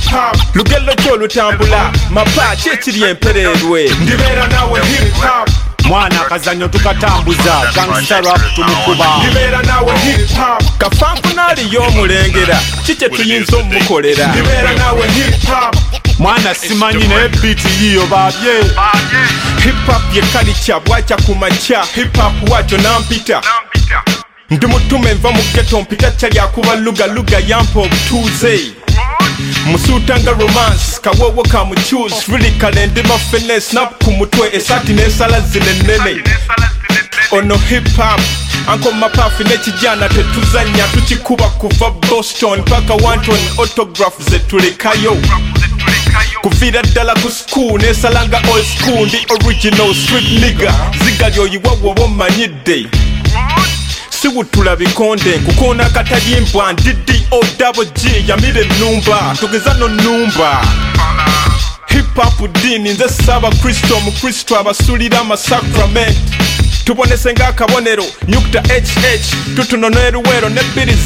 lugelo kyolutambula mapa kyekiri empererwe ndibera nawe hip hop mwana akazanyo tukatambuza gangsta rap tumukuba ndibera nawe hip hop kafankunali y'omulengera kikye tuyinza omukolera ndibera nawe hip hop mwana simanyi naye beat yiyo babye hip hop ye kalicha bwakya kumakya hip hop wakyo nampita ndi mutume nva mu ghetto mpita kyalyakuba luga yampa obutuuze musutanga romance kawowo kamuchoose really kalendima finesse snap ku mutwe esati n'ensala zinenene ono hip hop anko mapafu n'ekijana tetuzanya tukikuba kuva Boston paka Wanton autograph zetulekayo kuvira ddala ku school nesalanga old school ndi original street nigga zigalyoyiwa woba omanyidde siwutula bikonde nkukona akatayimbwa ndidi OWG yamire ennumba tugeza no nnumba hip hop dini nze saba kristo mu kristo abasulira amasakrament tubonese ng'akabonero nyukta HH tutunono eruwero ne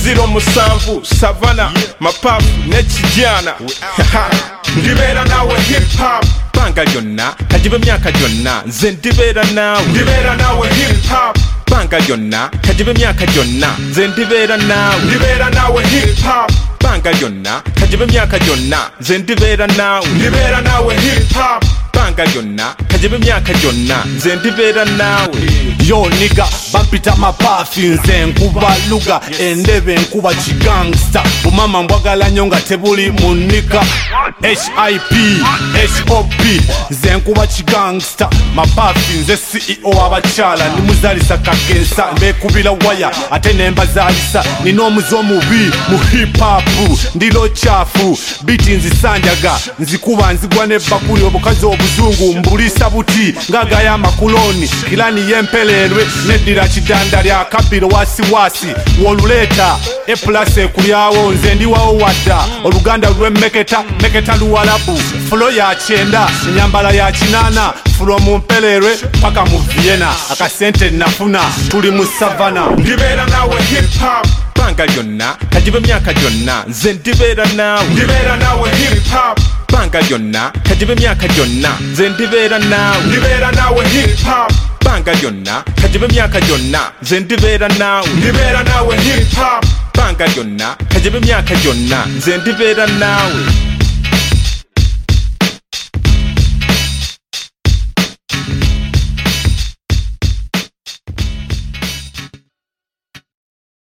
207 savana mapafu n'ekijana ndibera nawe hip hop banga lyonna kagibe myaka gyonna nze ndibera nawe ndibera nawe hip hop banga lyonna kagibe myaka gyonna nze ndibera nawe ndibera nawe hip hop banga lyonna kagibe myaka gyonna nze ndibera nawe ndibera nawe hip hop banga lyonna kagibe myaka gyonna nze ndibera nawe yo niga bampita mapafi nze nkuba luga endebe nkuba kigangsta bumama mbwagala nnyo nga tebuli munika HIP HOP nze nkuba kigangsta mapafi nze CEO abakyala ndi muzalisa kakensa mbekubira waya ate nembazalisa nina omuze omubi mu hip hop ndilo kyafu biti nzisanjaga nzikuba nzigwa nebbakuli obukazi obuzungu mbulisa buti ngagaya amakuloni kilani yempelerwe neddira kidanda lya kabiro wasiwasi woluleeta eplus ekulyawo nze ndiwawo wadda oluganda lw'emmeketa luwalabu fulo ya 9 enyambala ya 8 fulo mu mpelerwe paka mu Vienna akasente nafuna tuli mu savana ndibera nawe hip hop banga lyonna kagibe myaka gyonna nze ndibera nawe ndibera nawe hip hop banga lyonna kagibe myaka gyonna nze ndibera nawe ndibera nawe hip hop banga lyonna kagibe myaka gyonna nze ndibera nawe ndibera nawe hip hop banga lyonna kagibe myaka gyonna nze ndibera nawe